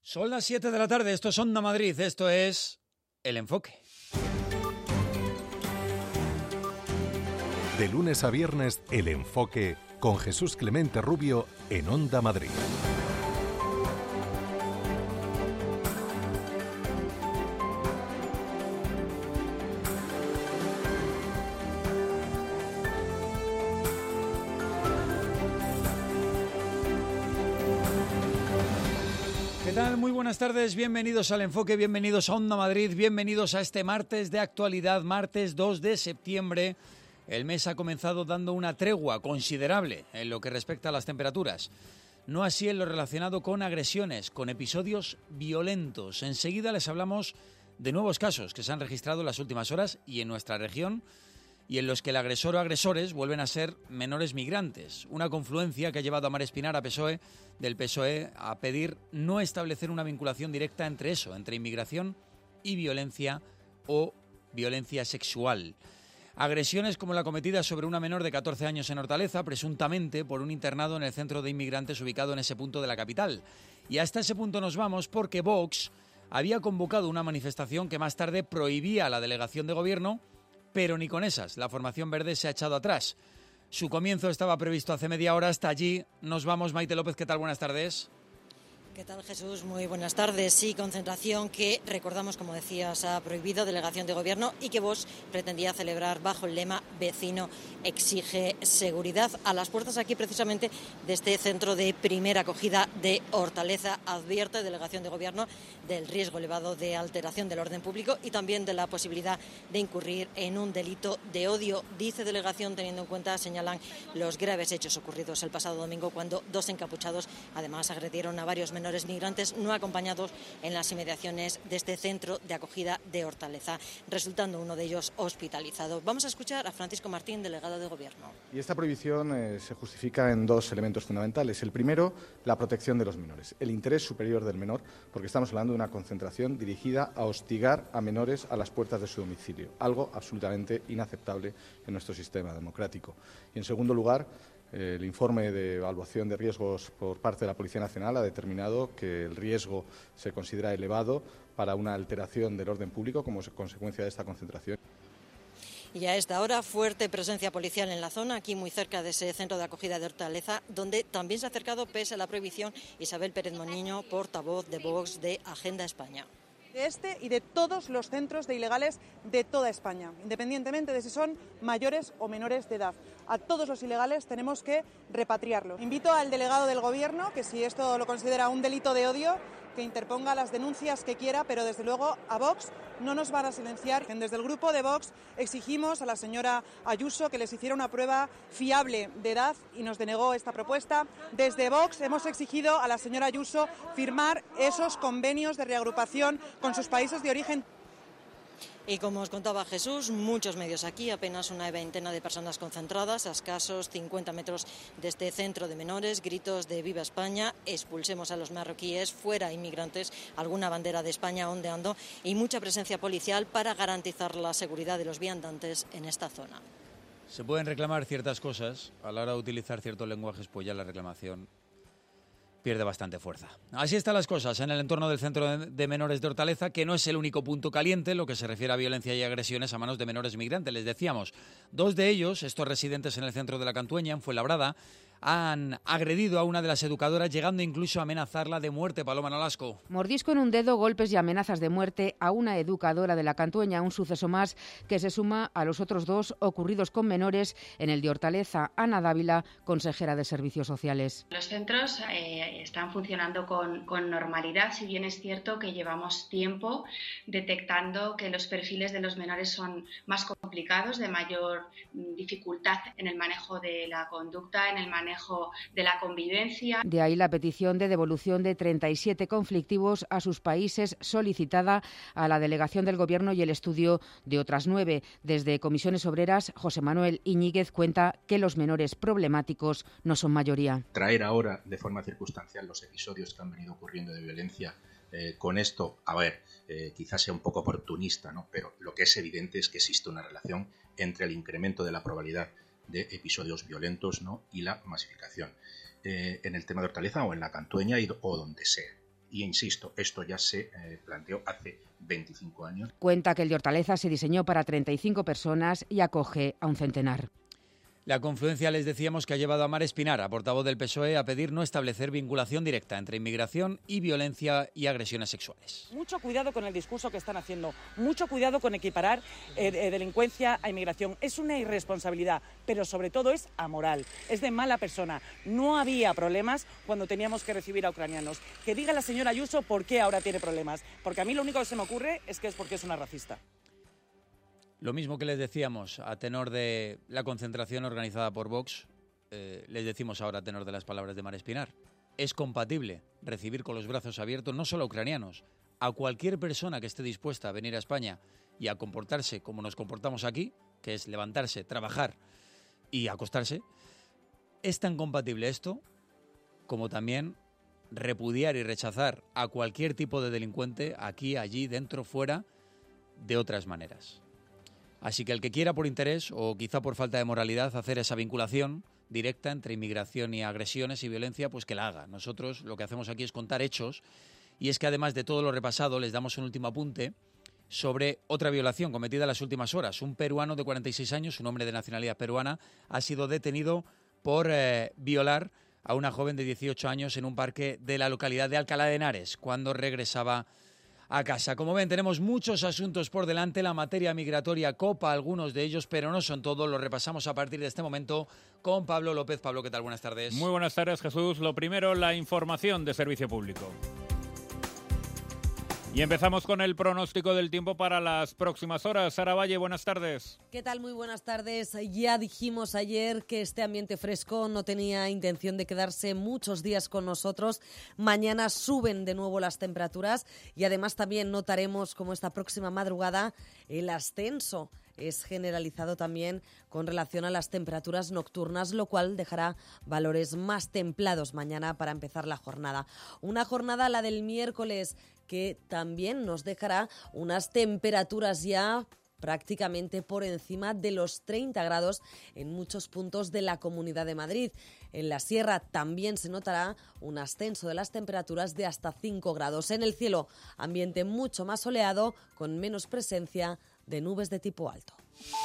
Son las 7 de la tarde, esto es Onda Madrid, esto es El Enfoque. De lunes a viernes, El Enfoque con Jesús Clemente Rubio en Onda Madrid. ¿Qué tal? Muy buenas tardes, bienvenidos al Enfoque, bienvenidos a Onda Madrid, bienvenidos a este martes de actualidad, martes 2 de septiembre. El mes ha comenzado dando una tregua considerable en lo que respecta a las temperaturas. No así en lo relacionado con agresiones, con episodios violentos. Enseguida les hablamos de nuevos casos que se han registrado en las últimas horas y en nuestra región, y en los que el agresor o agresores vuelven a ser menores migrantes. Una confluencia que ha llevado a Mar Espinar, del PSOE, a pedir no establecer una vinculación directa entre eso, entre inmigración y violencia o violencia sexual. Agresiones como la cometida sobre una menor de 14 años en Hortaleza, presuntamente por un internado en el centro de inmigrantes ubicado en ese punto de la capital. Y hasta ese punto nos vamos porque Vox había convocado una manifestación que más tarde prohibía a la delegación de gobierno, pero ni con esas, la formación verde se ha echado atrás. Su comienzo estaba previsto hace media hora, hasta allí nos vamos. Maite López, ¿qué tal? Buenas tardes. ¿Qué tal, Jesús? Muy buenas tardes. Sí, concentración que, recordamos, como decías, ha prohibido delegación de gobierno y que Vox pretendía celebrar bajo el lema Vecino exige seguridad. A las puertas aquí, precisamente, de este centro de primera acogida de Hortaleza, advierte delegación de gobierno del riesgo elevado de alteración del orden público y también de la posibilidad de incurrir en un delito de odio. Dice delegación, teniendo en cuenta, señalan los graves hechos ocurridos el pasado domingo cuando dos encapuchados, además, agredieron a varios menores migrantes no acompañados en las inmediaciones de este centro de acogida de Hortaleza, resultando uno de ellos hospitalizado. Vamos a escuchar a Francisco Martín, delegado de Gobierno. Y esta prohibición se justifica en dos elementos fundamentales. El primero, la protección de los menores, el interés superior del menor, porque estamos hablando de una concentración dirigida a hostigar a menores a las puertas de su domicilio, algo absolutamente inaceptable en nuestro sistema democrático. Y en segundo lugar, el informe de evaluación de riesgos por parte de la Policía Nacional ha determinado que el riesgo se considera elevado para una alteración del orden público como consecuencia de esta concentración. Y a esta hora, fuerte presencia policial en la zona, aquí muy cerca de ese centro de acogida de Hortaleza, donde también se ha acercado, pese a la prohibición, Isabel Pérez Moñiño, portavoz de Vox de Agenda España. De este y de todos los centros de ilegales de toda España, independientemente de si son mayores o menores de edad. A todos los ilegales tenemos que repatriarlos. Invito al delegado del Gobierno, que si esto lo considera un delito de odio, que interponga las denuncias que quiera, pero desde luego a Vox no nos van a silenciar. Desde el grupo de Vox exigimos a la señora Ayuso que les hiciera una prueba fiable de edad y nos denegó esta propuesta. Desde Vox hemos exigido a la señora Ayuso firmar esos convenios de reagrupación con sus países de origen. Y como os contaba Jesús, muchos medios aquí, apenas una veintena de personas concentradas, a escasos 50 metros de este centro de menores, gritos de Viva España, expulsemos a los marroquíes, fuera inmigrantes, alguna bandera de España ondeando y mucha presencia policial para garantizar la seguridad de los viandantes en esta zona. Se pueden reclamar ciertas cosas, a la hora de utilizar ciertos lenguajes, pues ya la reclamación pierde bastante fuerza. Así están las cosas en el entorno del centro de menores de Hortaleza, que no es el único punto caliente en lo que se refiere a violencia y agresiones a manos de menores migrantes. Les decíamos, dos de ellos, estos residentes en el centro de la Cantueña, en Fuenlabrada, han agredido a una de las educadoras, llegando incluso a amenazarla de muerte. Paloma Nolasco. Mordisco en un dedo, golpes y amenazas de muerte a una educadora de la Cantueña, un suceso más que se suma a los otros dos ocurridos con menores en el de Hortaleza. Ana Dávila, consejera de Servicios Sociales. Los centros están funcionando con normalidad, si bien es cierto que llevamos tiempo detectando que los perfiles de los menores son más complicados, de mayor dificultad en el manejo de la conducta, en el manejo de la convivencia. De ahí la petición de devolución de 37 conflictivos a sus países solicitada a la delegación del Gobierno y el estudio de otras 9. Desde Comisiones Obreras, José Manuel Iñiguez cuenta que los menores problemáticos no son mayoría. Traer ahora de forma circunstancial los episodios que han venido ocurriendo de violencia con esto, quizás sea un poco oportunista, ¿no? Pero lo que es evidente es que existe una relación entre el incremento de la probabilidad de episodios violentos, ¿no? Y la masificación. En el tema de Hortaleza o en la Cantueña o donde sea. Y insisto, esto ya se planteó hace 25 años. Cuenta que el de Hortaleza se diseñó para 35 personas y acoge a un centenar. La confluencia, les decíamos, que ha llevado a Mar Espinar, portavoz del PSOE, a pedir no establecer vinculación directa entre inmigración y violencia y agresiones sexuales. Mucho cuidado con el discurso que están haciendo, mucho cuidado con equiparar delincuencia a inmigración. Es una irresponsabilidad, pero sobre todo es amoral, es de mala persona. No había problemas cuando teníamos que recibir a ucranianos. Que diga la señora Ayuso por qué ahora tiene problemas, porque a mí lo único que se me ocurre es que es porque es una racista. Lo mismo que les decíamos a tenor de la concentración organizada por Vox, les decimos ahora a tenor de las palabras de Mar Espinar. Es compatible recibir con los brazos abiertos no solo a ucranianos, a cualquier persona que esté dispuesta a venir a España y a comportarse como nos comportamos aquí, que es levantarse, trabajar y acostarse. Es tan compatible esto como también repudiar y rechazar a cualquier tipo de delincuente aquí, allí, dentro, fuera, de otras maneras. Así que el que quiera por interés o quizá por falta de moralidad hacer esa vinculación directa entre inmigración y agresiones y violencia, pues que la haga. Nosotros lo que hacemos aquí es contar hechos y es que además de todo lo repasado les damos un último apunte sobre otra violación cometida en las últimas horas. Un peruano de 46 años, un hombre de nacionalidad peruana, ha sido detenido por violar a una joven de 18 años en un parque de la localidad de Alcalá de Henares cuando regresaba a casa. Como ven, tenemos muchos asuntos por delante. La materia migratoria copa algunos de ellos, pero no son todos. Los repasamos a partir de este momento con Pablo López. Pablo, ¿qué tal? Buenas tardes. Muy buenas tardes, Jesús. Lo primero, la información de servicio público. Y empezamos con el pronóstico del tiempo para las próximas horas. Sara Valle, buenas tardes. ¿Qué tal? Muy buenas tardes. Ya dijimos ayer que este ambiente fresco no tenía intención de quedarse muchos días con nosotros. Mañana suben de nuevo las temperaturas y además también notaremos como esta próxima madrugada el ascenso es generalizado también con relación a las temperaturas nocturnas, lo cual dejará valores más templados mañana para empezar la jornada. Una jornada, la del miércoles, que también nos dejará unas temperaturas ya prácticamente por encima de los 30 grados en muchos puntos de la Comunidad de Madrid. En la sierra también se notará un ascenso de las temperaturas de hasta 5 grados. En el cielo, ambiente mucho más soleado, con menos presencia de nubes de tipo alto.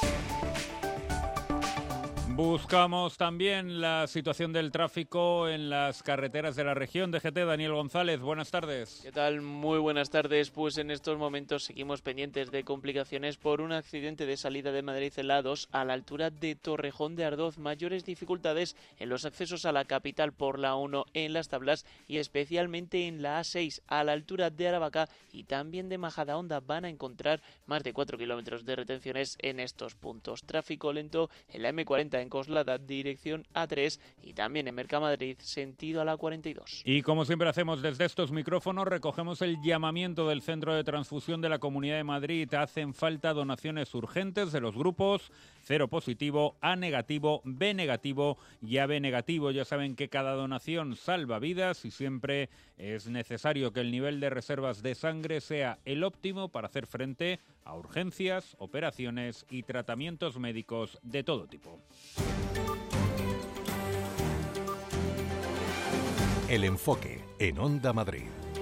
Buscamos también la situación del tráfico en las carreteras de la región. DGT, Daniel González, buenas tardes. ¿Qué tal? Muy buenas tardes. Pues en estos momentos seguimos pendientes de complicaciones por un accidente de salida de Madrid en la A2 a la altura de Torrejón de Ardoz. Mayores dificultades en los accesos a la capital por la 1 en Las Tablas y especialmente en la A6 a la altura de Aravaca y también de Majadahonda. Van a encontrar más de 4 kilómetros de retenciones en estos puntos. Tráfico lento en la M40 en Coslada, dirección A3 y también en Mercamadrid, sentido a la 42. Y como siempre hacemos desde estos micrófonos, recogemos el llamamiento del Centro de Transfusión de la Comunidad de Madrid. Hacen falta donaciones urgentes de los grupos cero positivo, A negativo, B negativo y AB negativo. Ya saben que cada donación salva vidas y siempre es necesario que el nivel de reservas de sangre sea el óptimo para hacer frente a urgencias, operaciones y tratamientos médicos de todo tipo. El enfoque en Onda Madrid.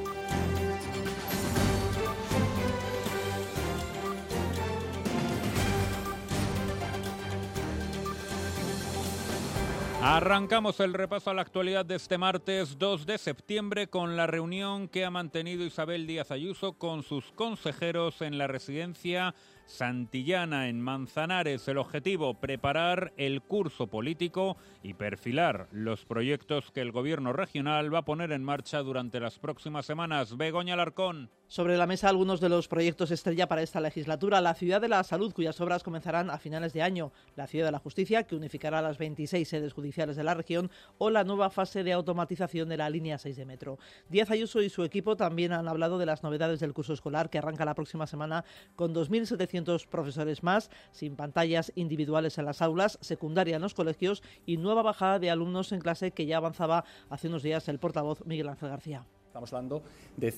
Arrancamos el repaso a la actualidad de este martes 2 de septiembre con la reunión que ha mantenido Isabel Díaz Ayuso con sus consejeros en la residencia Santillana en Manzanares. El objetivo, preparar el curso político y perfilar los proyectos que el gobierno regional va a poner en marcha durante las próximas semanas. Begoña Alarcón. Sobre la mesa algunos de los proyectos estrella para esta legislatura: la Ciudad de la Salud, cuyas obras comenzarán a finales de año; la Ciudad de la Justicia, que unificará las 26 sedes judiciales de la región; o la nueva fase de automatización de la línea 6 de metro. Díaz Ayuso y su equipo también han hablado de las novedades del curso escolar, que arranca la próxima semana con 2.700 profesores más, sin pantallas individuales en las aulas, secundaria en los colegios y nueva bajada de alumnos en clase, que ya avanzaba hace unos días el portavoz Miguel Ángel García. Estamos hablando de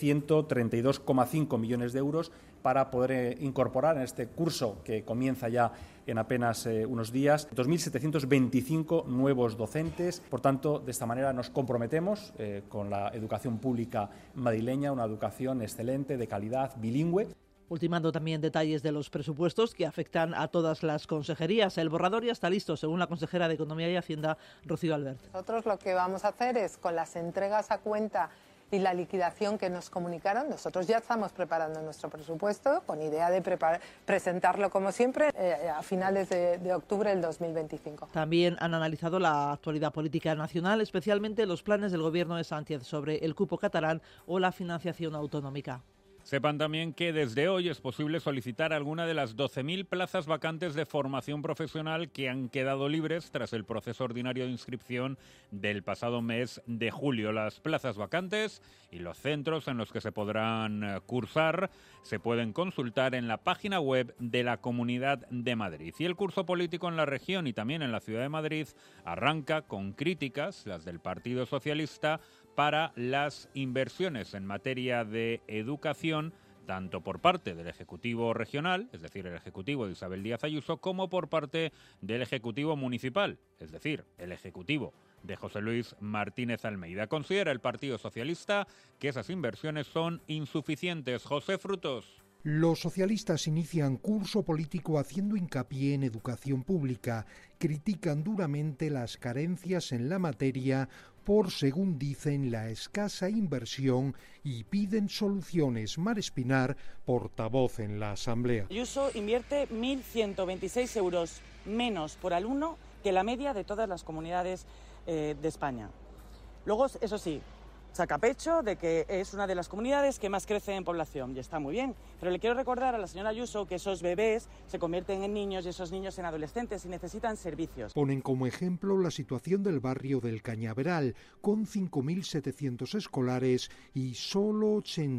132,5 millones de euros para poder incorporar en este curso que comienza ya en apenas unos días 2.725 nuevos docentes. Por tanto, de esta manera nos comprometemos con la educación pública madrileña, una educación excelente, de calidad, bilingüe. Ultimando también detalles de los presupuestos que afectan a todas las consejerías. El borrador ya está listo, según la consejera de Economía y Hacienda, Rocío Albert. Nosotros lo que vamos a hacer es, con las entregas a cuenta y la liquidación que nos comunicaron, nosotros ya estamos preparando nuestro presupuesto con idea de presentarlo, como siempre, a finales de octubre del 2025. También han analizado la actualidad política nacional, especialmente los planes del Gobierno de Sánchez sobre el cupo catalán o la financiación autonómica. Sepan también que desde hoy es posible solicitar alguna de las 12.000 plazas vacantes de formación profesional que han quedado libres tras el proceso ordinario de inscripción del pasado mes de julio. Las plazas vacantes y los centros en los que se podrán cursar se pueden consultar en la página web de la Comunidad de Madrid. Y el curso político en la región y también en la Ciudad de Madrid arranca con críticas, las del Partido Socialista, para las inversiones en materia de educación, tanto por parte del Ejecutivo regional, es decir, el Ejecutivo de Isabel Díaz Ayuso, como por parte del Ejecutivo municipal, es decir, el Ejecutivo de José Luis Martínez Almeida. Considera el Partido Socialista que esas inversiones son insuficientes. José Frutos. Los socialistas inician curso político haciendo hincapié en educación pública. Critican duramente las carencias en la materia por, según dicen, la escasa inversión y piden soluciones. Mar Espinar, portavoz en la Asamblea. Ayuso invierte 1.126 euros menos por alumno que la media de todas las comunidades de España. Luego, eso sí, saca pecho de que es una de las comunidades que más crece en población, y está muy bien. Pero le quiero recordar a la señora Ayuso que esos bebés se convierten en niños y esos niños en adolescentes y necesitan servicios. Ponen como ejemplo la situación del barrio del Cañaveral, con 5.700 escolares y solo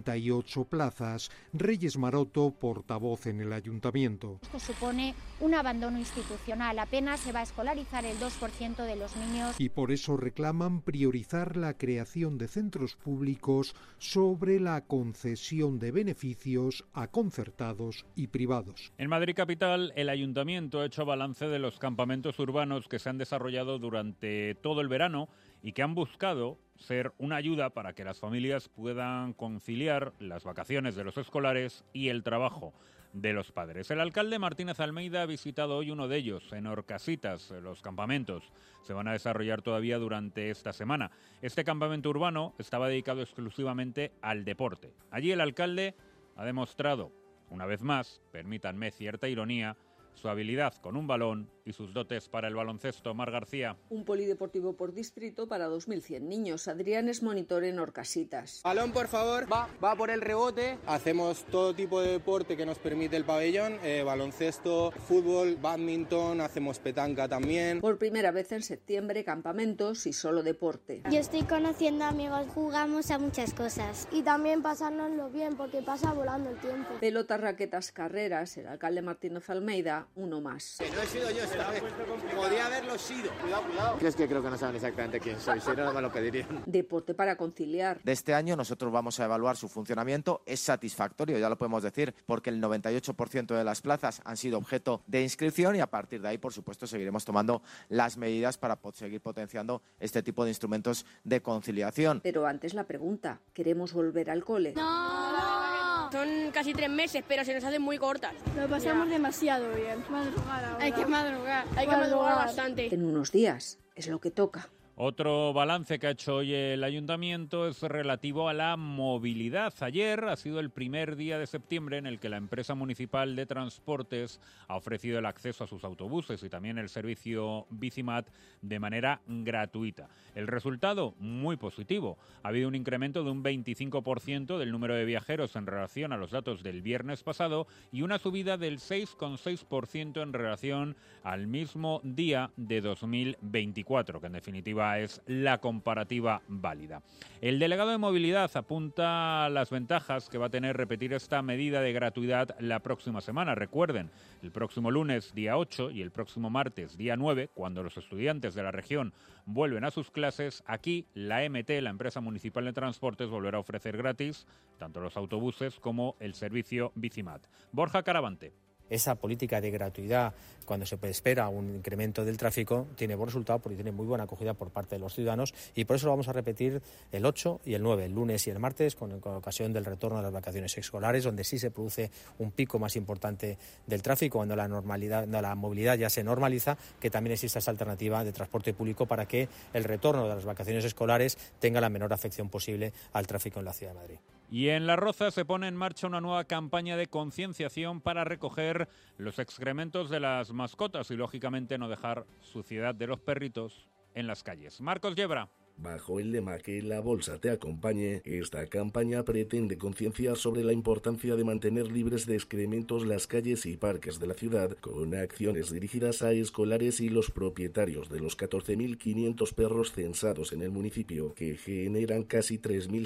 88 plazas. Reyes Maroto, portavoz en el ayuntamiento. Esto supone un abandono institucional. Apenas se va a escolarizar el 2% de los niños. Y por eso reclaman priorizar la creación de centros públicos sobre la concesión de beneficios a concertados y privados. En Madrid capital, el ayuntamiento ha hecho balance de los campamentos urbanos que se han desarrollado durante todo el verano y que han buscado ser una ayuda para que las familias puedan conciliar las vacaciones de los escolares y el trabajo de los padres. El alcalde Martínez Almeida ha visitado hoy uno de ellos, en Orcasitas. Los campamentos se van a desarrollar todavía durante esta semana. Este campamento urbano estaba dedicado exclusivamente al deporte. Allí el alcalde ha demostrado, una vez más, permítanme cierta ironía, su habilidad con un balón y sus dotes para el baloncesto. Mar García. Un polideportivo por distrito para 2.100 niños. Adrián es monitor en Orcasitas. Balón, por favor, va por el rebote. Hacemos todo tipo de deporte que nos permite el pabellón, baloncesto, fútbol, bádminton, hacemos petanca también. Por primera vez en septiembre, campamentos y solo deporte. Yo estoy conociendo amigos, jugamos a muchas cosas. Y también pasárnoslo bien, porque pasa volando el tiempo. Pelotas, raquetas, carreras. El alcalde Martínez Almeida, uno más. Que no he sido yo esta vez. Podía haberlo sido. Cuidado. Es que creo que no saben exactamente quién soy, si no, no me lo pedirían. Deporte para conciliar. De este año nosotros vamos a evaluar su funcionamiento. Es satisfactorio, ya lo podemos decir, porque el 98% de las plazas han sido objeto de inscripción y a partir de ahí, por supuesto, seguiremos tomando las medidas para seguir potenciando este tipo de instrumentos de conciliación. Pero antes la pregunta, ¿queremos volver al cole? ¡No! Son casi 3 meses, pero se nos hacen muy cortas. Lo pasamos demasiado bien. Hay que madrugar bastante. En unos días es lo que toca. Otro balance que ha hecho hoy el ayuntamiento es relativo a la movilidad. Ayer ha sido el primer día de septiembre en el que la empresa municipal de transportes ha ofrecido el acceso a sus autobuses y también el servicio Bicimat de manera gratuita. El resultado, muy positivo. Ha habido un incremento de un 25% del número de viajeros en relación a los datos del viernes pasado y una subida del 6,6% en relación al mismo día de 2024, que en definitiva esta es la comparativa válida. El delegado de Movilidad apunta a las ventajas que va a tener repetir esta medida de gratuidad la próxima semana. Recuerden, el próximo lunes, día 8, y el próximo martes, día 9, cuando los estudiantes de la región vuelven a sus clases, aquí la MT, la Empresa Municipal de Transportes, volverá a ofrecer gratis tanto los autobuses como el servicio Bicimat. Borja Caravante. Esa política de gratuidad, cuando se espera un incremento del tráfico, tiene buen resultado porque tiene muy buena acogida por parte de los ciudadanos, y por eso lo vamos a repetir el 8 y el 9, el lunes y el martes, con ocasión del retorno de las vacaciones escolares, donde sí se produce un pico más importante del tráfico, cuando la movilidad ya se normaliza, que también exista esa alternativa de transporte público para que el retorno de las vacaciones escolares tenga la menor afección posible al tráfico en la Ciudad de Madrid. Y en La Roza se pone en marcha una nueva campaña de concienciación para recoger los excrementos de las mascotas y, lógicamente, no dejar suciedad de los perritos en las calles. Marcos Yebra. Bajo el lema Que la bolsa te acompañe, esta campaña pretende concienciar sobre la importancia de mantener libres de excrementos las calles y parques de la ciudad, con acciones dirigidas a escolares y los propietarios de los 14.500 perros censados en el municipio, que generan casi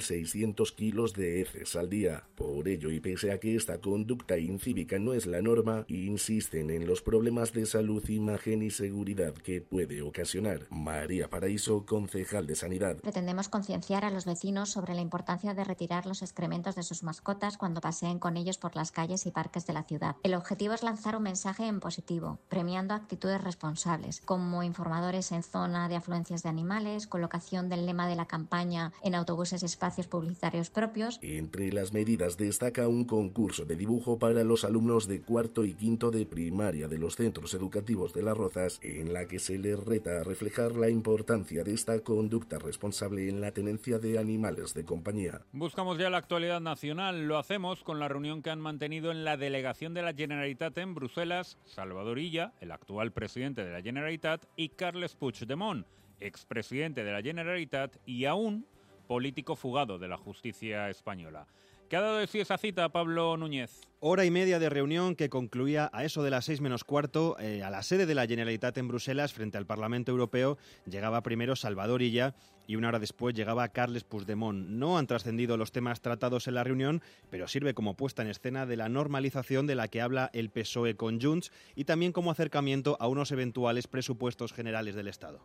3.600 kilos de heces al día. Por ello, y pese a que esta conducta incívica no es la norma, insisten en los problemas de salud, imagen y seguridad que puede ocasionar. María Paraíso, concejal de Sanidad. Pretendemos concienciar a los vecinos sobre la importancia de retirar los excrementos de sus mascotas cuando paseen con ellos por las calles y parques de la ciudad. El objetivo es lanzar un mensaje en positivo, premiando actitudes responsables, como informadores en zona de afluencias de animales, colocación del lema de la campaña en autobuses y espacios publicitarios propios. Entre las medidas destaca un concurso de dibujo para los alumnos de cuarto y quinto de primaria de los centros educativos de Las Rozas, en la que se les reta a reflejar la importancia de esta conducta responsable en la tenencia de animales de compañía. Buscamos ya la actualidad nacional. Lo hacemos con la reunión que han mantenido en la delegación de la Generalitat en Bruselas Salvador Illa, el actual presidente de la Generalitat, y Carles Puigdemont, expresidente de la Generalitat y aún político fugado de la justicia española. ¿Qué ha dado de sí esa cita, Pablo Núñez? Hora y media de reunión que concluía a eso de las 6 menos cuarto a la sede de la Generalitat en Bruselas, frente al Parlamento Europeo. Llegaba primero Salvador Illa y una hora después llegaba Carles Puigdemont. No han trascendido los temas tratados en la reunión, pero sirve como puesta en escena de la normalización de la que habla el PSOE con Junts y también como acercamiento a unos eventuales presupuestos generales del Estado.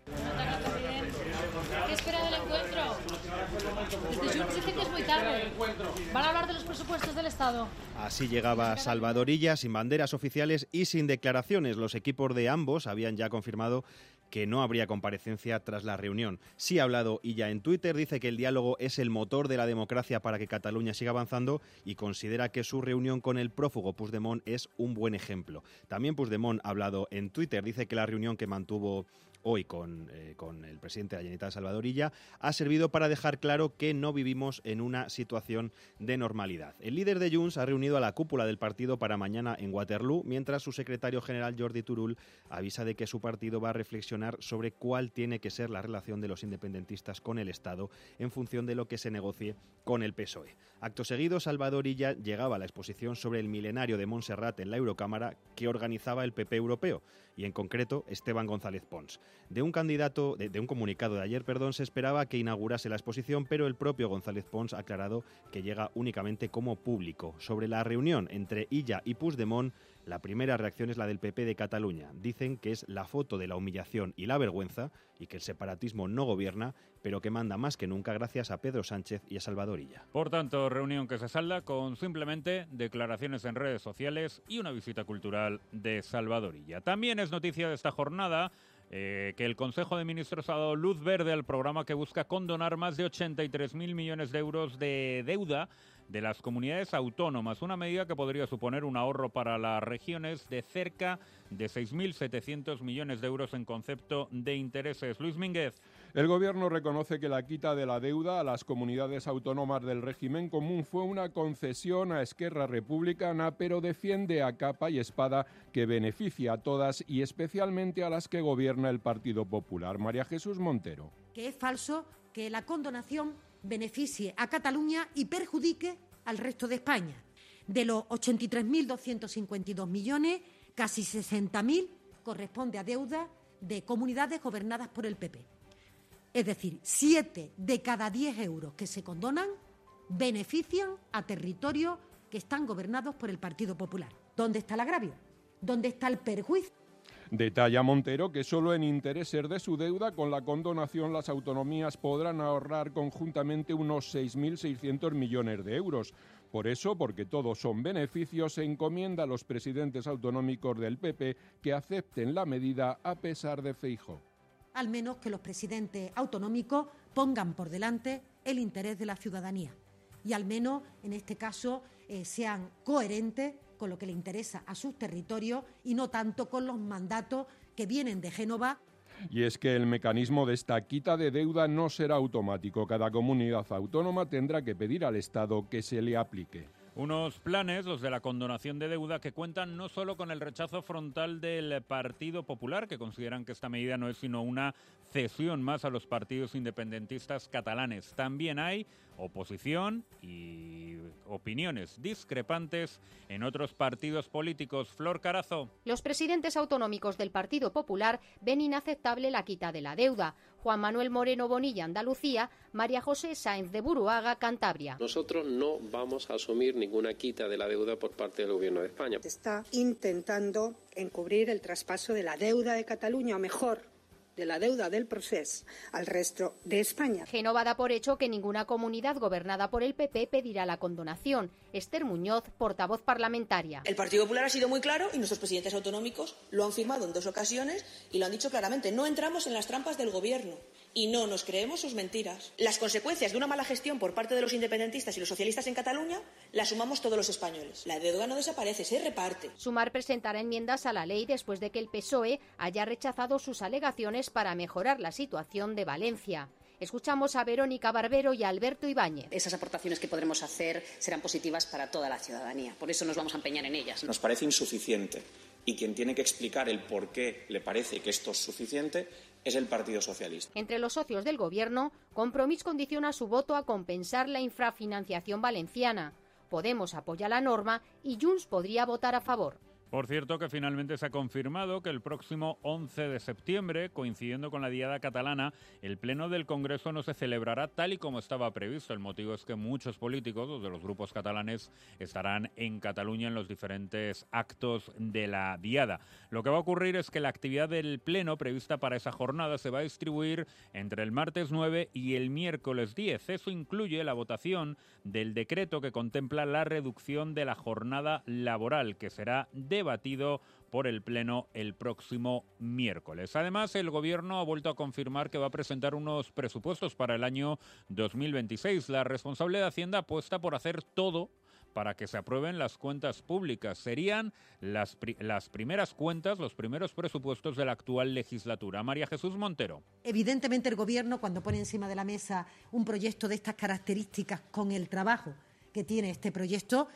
¿Qué espera del encuentro? Desde Junts dicen que es muy tarde. ¿Van a hablar de los presupuestos del Estado? Así llegaba Salvador Illa, sin banderas oficiales y sin declaraciones. Los equipos de ambos habían ya confirmado que no habría comparecencia tras la reunión. Sí ha hablado Illa en Twitter, dice que el diálogo es el motor de la democracia para que Cataluña siga avanzando y considera que su reunión con el prófugo Puigdemont es un buen ejemplo. También Puigdemont ha hablado en Twitter, dice que la reunión que mantuvo hoy con el presidente de la Generalitat, Salvador Illa, ha servido para dejar claro que no vivimos en una situación de normalidad. El líder de Junts ha reunido a la cúpula del partido para mañana en Waterloo, mientras su secretario general Jordi Turull avisa de que su partido va a reflexionar sobre cuál tiene que ser la relación de los independentistas con el Estado en función de lo que se negocie con el PSOE. Acto seguido, Salvador Illa llegaba a la exposición sobre el milenario de Montserrat en la Eurocámara que organizaba el PP europeo, y en concreto Esteban González Pons. De un comunicado de ayer, se esperaba que inaugurase la exposición, pero el propio González Pons ha aclarado que llega únicamente como público. Sobre la reunión entre Illa y Puigdemont, la primera reacción es la del PP de Cataluña. Dicen que es la foto de la humillación y la vergüenza y que el separatismo no gobierna, pero que manda más que nunca gracias a Pedro Sánchez y a Salvador Illa. Por tanto, reunión que se salda con simplemente declaraciones en redes sociales y una visita cultural de Salvador Illa. También es noticia de esta jornada que el Consejo de Ministros ha dado luz verde al programa que busca condonar más de 83.000 millones de euros de deuda de las comunidades autónomas, una medida que podría suponer un ahorro para las regiones de cerca de 6.700 millones de euros en concepto de intereses. Luis Mínguez. El Gobierno reconoce que la quita de la deuda a las comunidades autónomas del régimen común fue una concesión a Esquerra Republicana, pero defiende a capa y espada que beneficia a todas y especialmente a las que gobierna el Partido Popular. María Jesús Montero. Que es falso que la condonación beneficie a Cataluña y perjudique al resto de España. De los 83.252 millones, casi 60.000 corresponde a deuda de comunidades gobernadas por el PP. Es decir, 7 de cada 10 euros que se condonan benefician a territorios que están gobernados por el Partido Popular. ¿Dónde está el agravio? ¿Dónde está el perjuicio? Detalla Montero que solo en intereses de su deuda con la condonación las autonomías podrán ahorrar conjuntamente unos 6.600 millones de euros. Por eso, porque todos son beneficios, se encomienda a los presidentes autonómicos del PP que acepten la medida a pesar de Feijóo. Al menos que los presidentes autonómicos pongan por delante el interés de la ciudadanía y al menos en este caso sean coherentes con lo que le interesa a sus territorios y no tanto con los mandatos que vienen de Génova. Y es que el mecanismo de esta quita de deuda no será automático. Cada comunidad autónoma tendrá que pedir al Estado que se le aplique. Unos planes, los de la condonación de deuda, que cuentan no solo con el rechazo frontal del Partido Popular, que consideran que esta medida no es sino una cesión más a los partidos independentistas catalanes. También hay oposición y opiniones discrepantes en otros partidos políticos. Flor Carazo. Los presidentes autonómicos del Partido Popular ven inaceptable la quita de la deuda. Juan Manuel Moreno Bonilla, Andalucía; María José Sáenz de Buruaga, Cantabria. Nosotros no vamos a asumir ninguna quita de la deuda por parte del Gobierno de España. Se está intentando encubrir el traspaso de la deuda de Cataluña, o mejor, de la deuda del Procés al resto de España. Génova da por hecho que ninguna comunidad gobernada por el PP pedirá la condonación. Esther Muñoz, portavoz parlamentaria. El Partido Popular ha sido muy claro y nuestros presidentes autonómicos lo han firmado en 2 ocasiones y lo han dicho claramente. No entramos en las trampas del Gobierno y no nos creemos sus mentiras. Las consecuencias de una mala gestión por parte de los independentistas y los socialistas en Cataluña las sumamos todos los españoles. La deuda no desaparece, se reparte. Sumar presentará enmiendas a la ley después de que el PSOE haya rechazado sus alegaciones para mejorar la situación de Valencia. Escuchamos a Verónica Barbero y a Alberto Ibáñez. Esas aportaciones que podremos hacer serán positivas para toda la ciudadanía. Por eso nos vamos a empeñar en ellas. Nos parece insuficiente y quien tiene que explicar el por qué le parece que esto es suficiente es el Partido Socialista. Entre los socios del Gobierno, Compromís condiciona su voto a compensar la infrafinanciación valenciana. Podemos apoya la norma y Junts podría votar a favor. Por cierto, que finalmente se ha confirmado que el próximo 11 de septiembre, coincidiendo con la Diada catalana, el Pleno del Congreso no se celebrará tal y como estaba previsto. El motivo es que muchos políticos, los de los grupos catalanes, estarán en Cataluña en los diferentes actos de la Diada. Lo que va a ocurrir es que la actividad del Pleno prevista para esa jornada se va a distribuir entre el martes 9 y el miércoles 10. Eso incluye la votación del decreto que contempla la reducción de la jornada laboral, que será debatido por el Pleno el próximo miércoles. Además, el Gobierno ha vuelto a confirmar que va a presentar unos presupuestos para el año 2026. La responsable de Hacienda apuesta por hacer todo para que se aprueben las cuentas públicas. Serían las primeras cuentas, los primeros presupuestos de la actual legislatura. María Jesús Montero. Evidentemente, el Gobierno, cuando pone encima de la mesa un proyecto de estas características con el trabajo que tiene este proyecto,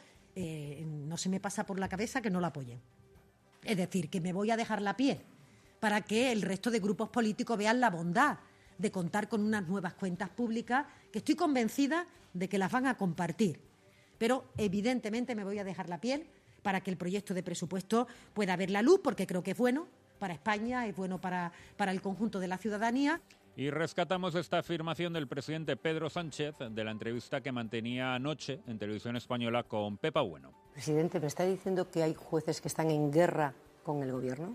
no se me pasa por la cabeza que no lo apoyen. Es decir, que me voy a dejar la piel para que el resto de grupos políticos vean la bondad de contar con unas nuevas cuentas públicas que estoy convencida de que las van a compartir. Pero evidentemente me voy a dejar la piel para que el proyecto de presupuesto pueda ver la luz, porque creo que es bueno para España, es bueno para el conjunto de la ciudadanía. Y rescatamos esta afirmación del presidente Pedro Sánchez de la entrevista que mantenía anoche en Televisión Española con Pepa Bueno. Presidente, ¿me está diciendo que hay jueces que están en guerra con el Gobierno?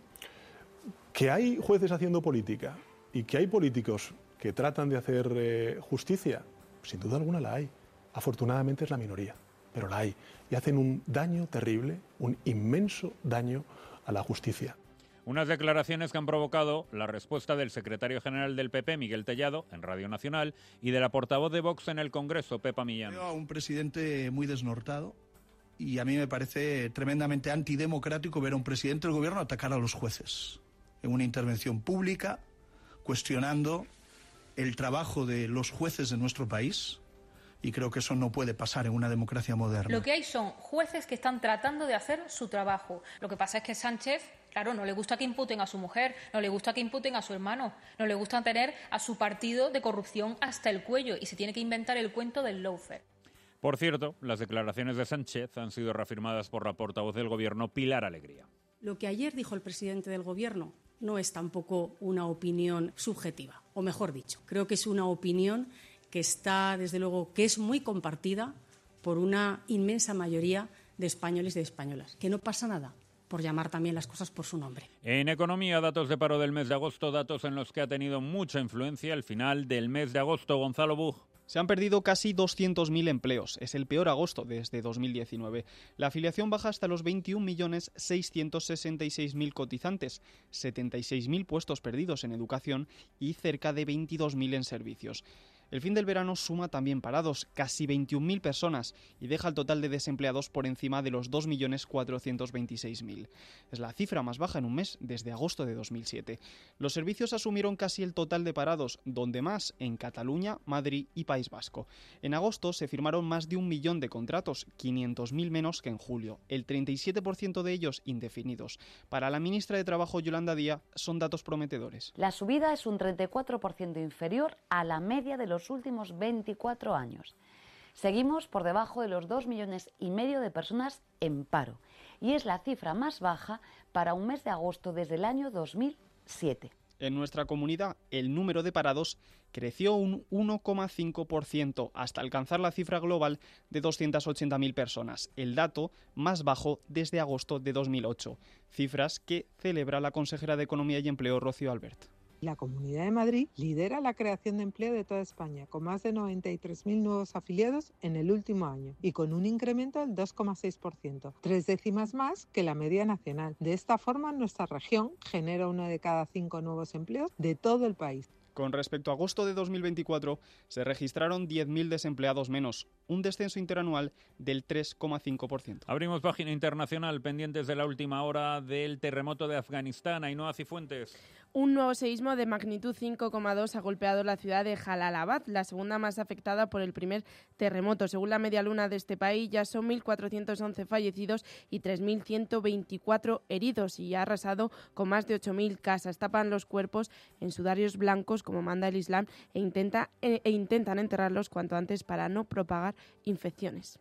Que hay jueces haciendo política y que hay políticos que tratan de hacer justicia, sin duda alguna la hay. Afortunadamente es la minoría, pero la hay. Y hacen un daño terrible, un inmenso daño a la justicia. Unas declaraciones que han provocado la respuesta del secretario general del PP, Miguel Tellado, en Radio Nacional, y de la portavoz de Vox en el Congreso, Pepa Millán. Veo a un presidente muy desnortado y a mí me parece tremendamente antidemocrático ver a un presidente del Gobierno atacar a los jueces en una intervención pública, cuestionando el trabajo de los jueces de nuestro país. Y creo que eso no puede pasar en una democracia moderna. Lo que hay son jueces que están tratando de hacer su trabajo. Lo que pasa es que Sánchez, claro, no le gusta que imputen a su mujer, no le gusta que imputen a su hermano, no le gusta tener a su partido de corrupción hasta el cuello y se tiene que inventar el cuento del lawfare. Por cierto, las declaraciones de Sánchez han sido reafirmadas por la portavoz del Gobierno, Pilar Alegría. Lo que ayer dijo el presidente del Gobierno no es tampoco una opinión subjetiva, o mejor dicho, creo que es una opinión que está, desde luego, que es muy compartida por una inmensa mayoría de españoles y de españolas, que no pasa nada por llamar también las cosas por su nombre. En economía, datos de paro del mes de agosto, datos en los que ha tenido mucha influencia el final del mes de agosto. Gonzalo Bug. Se han perdido casi 200.000 empleos. Es el peor agosto desde 2019. La afiliación baja hasta los 21.666.000 cotizantes, 76.000 puestos perdidos en educación y cerca de 22.000 en servicios. El fin del verano suma también parados, casi 21.000 personas, y deja el total de desempleados por encima de los 2.426.000. Es la cifra más baja en un mes desde agosto de 2007. Los servicios asumieron casi el total de parados, donde más en Cataluña, Madrid y País Vasco. En agosto se firmaron más de 1 millón de contratos, 500.000 menos que en julio, el 37% de ellos indefinidos. Para la ministra de Trabajo, Yolanda Díaz, son datos prometedores. La subida es un 34% inferior a la media de los últimos 24 años. Seguimos por debajo de los 2,5 millones de personas en paro y es la cifra más baja para un mes de agosto desde el año 2007. En nuestra comunidad, el número de parados creció un 1,5% hasta alcanzar la cifra global de 280.000 personas, el dato más bajo desde agosto de 2008, cifras que celebra la consejera de Economía y Empleo, Rocío Albert. La Comunidad de Madrid lidera la creación de empleo de toda España, con más de 93.000 nuevos afiliados en el último año y con un incremento del 2,6%, 3 décimas más que la media nacional. De esta forma, nuestra región genera 1 de cada 5 nuevos empleos de todo el país. Con respecto a agosto de 2024, se registraron 10.000 desempleados menos, un descenso interanual del 3,5%. Abrimos página internacional, pendientes de la última hora del terremoto de Afganistán. Ainhoa Cifuentes. Un nuevo seísmo de magnitud 5,2 ha golpeado la ciudad de Jalalabad, la segunda más afectada por el primer terremoto. Según la media luna de este país, ya son 1.411 fallecidos y 3.124 heridos y ha arrasado con más de 8.000 casas. Tapan los cuerpos en sudarios blancos, como manda el Islam, e intentan enterrarlos cuanto antes para no propagar infecciones.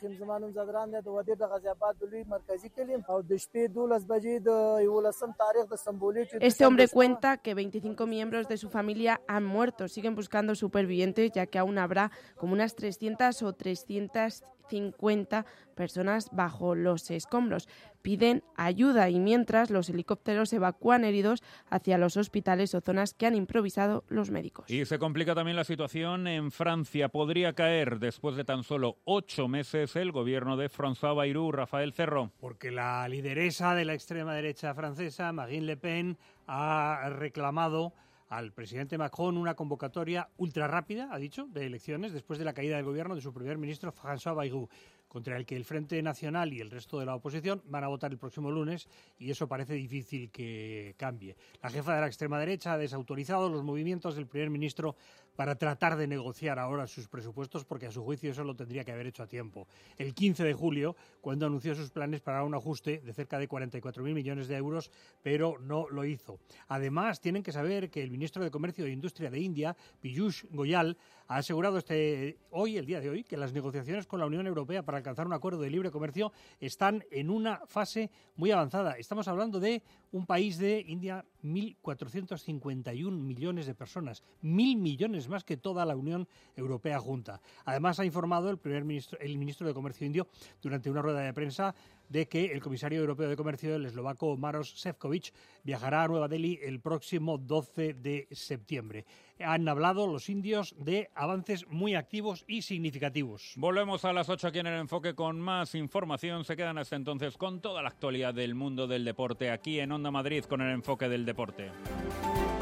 Este hombre cuenta que 25 miembros de su familia han muerto. Siguen buscando supervivientes, ya que aún habrá como unas 300 o 350 personas bajo los escombros. Piden ayuda y mientras los helicópteros evacúan heridos hacia los hospitales o zonas que han improvisado los médicos. Y se complica también la situación en Francia. Podría caer después de tan solo 8 meses el gobierno de François Bayrou. Rafael Cerro. Porque la lideresa de la extrema derecha francesa, Marine Le Pen, ha reclamado al presidente Macron una convocatoria ultra rápida, ha dicho, de elecciones después de la caída del gobierno de su primer ministro François Bayrou, contra el que el Frente Nacional y el resto de la oposición van a votar el próximo lunes y eso parece difícil que cambie. La jefa de la extrema derecha ha desautorizado los movimientos del primer ministro para tratar de negociar ahora sus presupuestos porque a su juicio eso lo tendría que haber hecho a tiempo. El 15 de julio, cuando anunció sus planes para un ajuste de cerca de 44.000 millones de euros, pero no lo hizo. Además, tienen que saber que el ministro de Comercio e Industria de India, Piyush Goyal, ha asegurado el día de hoy, que las negociaciones con la Unión Europea para alcanzar un acuerdo de libre comercio están en una fase muy avanzada. Estamos hablando de un país de India, 1.451 millones de personas, 1.000 millones más que toda la Unión Europea junta. Además, ha informado el ministro de Comercio indio durante una rueda de prensa de que el comisario europeo de comercio, el eslovaco Maroš Šefčovič, viajará a Nueva Delhi el próximo 12 de septiembre. Han hablado los indios de avances muy activos y significativos. Volvemos a las 8 aquí en El Enfoque con más información. Se quedan hasta entonces con toda la actualidad del mundo del deporte aquí en Onda Madrid con El Enfoque del Deporte.